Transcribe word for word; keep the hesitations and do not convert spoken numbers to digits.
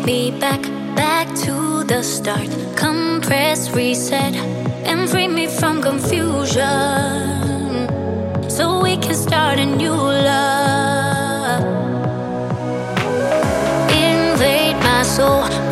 me back, back to the start. Compress, reset, and free me from confusion, so we can start a new love. Invade my soul,